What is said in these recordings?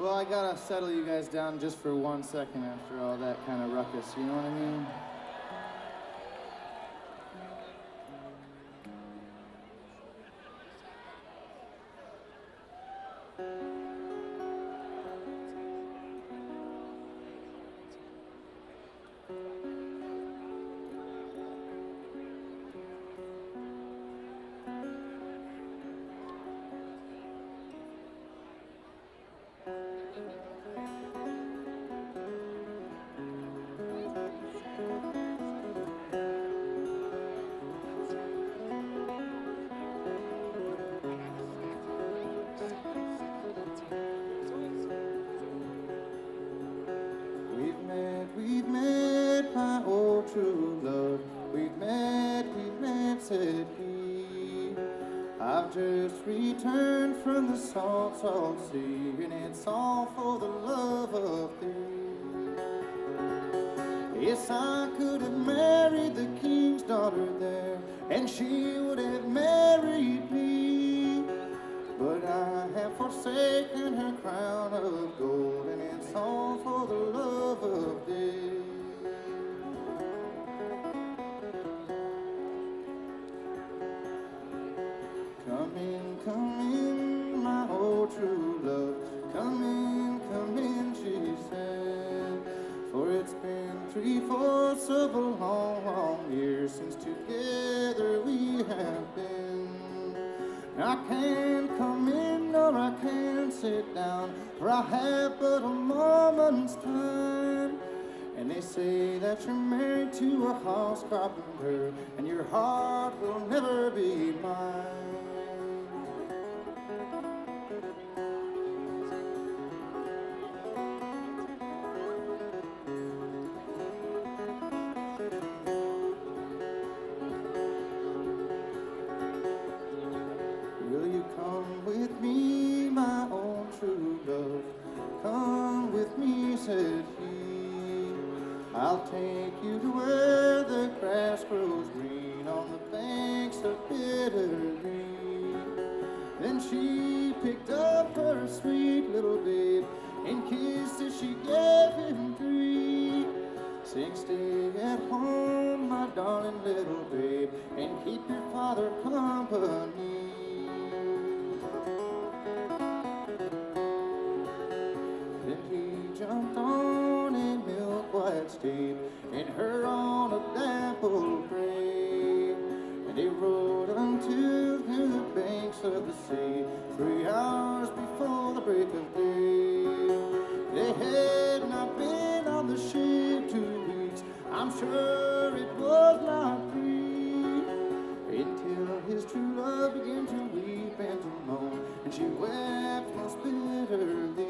Well, I gotta settle you guys down just for 1 second after all that kind of ruckus, you know what I mean? We've met, my old true love. We've met, said he. I've just returned from the salt, salt sea, and it's all for the love of thee. Yes, I could have married the king's daughter there, and she would have married me. But I have forsaken her crown of gold, and it's all for the love of thee. Come in, my old true love. Come in, she said. For it's been 3/4 of a long, long year since together we have been. I can't come in nor I can't sit down, for I have but a moment's time. And they say that you're married to a house carpenter, and your heart will never be mine. Will you come with me, my own true love? Come with me, said he. I'll take you to where the grass grows green on the banks of bitter green. Then she picked up her sweet little babe and kissed as she gave him 3. Saying, stay at home, my darling little babe, and keep your father company. Then he jumped on a milk-white steed and her on a dapple gray, and they rode unto the banks of the sea 3 hours before the break of day. They had not been on the ship 2 weeks, I'm sure it was not 3, until his true love began to weep and to moan, and she wept most bitterly.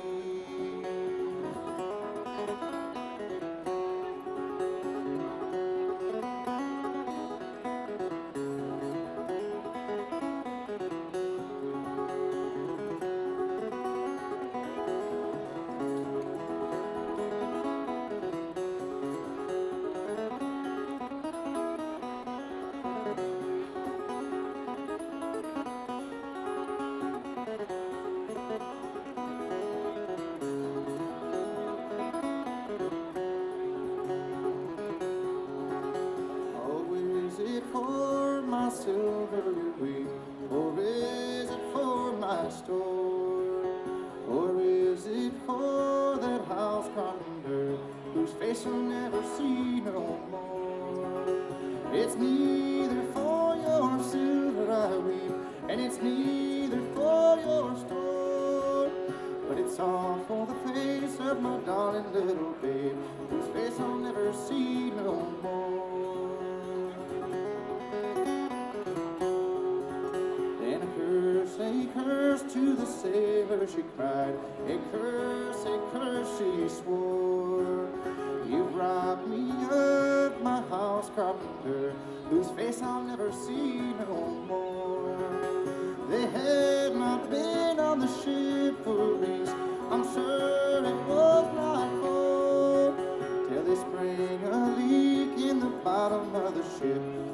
For my silvery wheat, or is it for my store, or is it for that house carpenter whose face you'll never see no more? It's neither for your silver I weep, and it's neither for your store, but it's all for the face of my darling little babe, whose face I'll never see no more. A curse to the sailor, she cried. A curse, she swore. You've robbed me of my house carpenter, whose face I'll never see no more. They had not been on the ship for weeks, I'm sure it was not 4, till they sprang a leak in the bottom of the ship,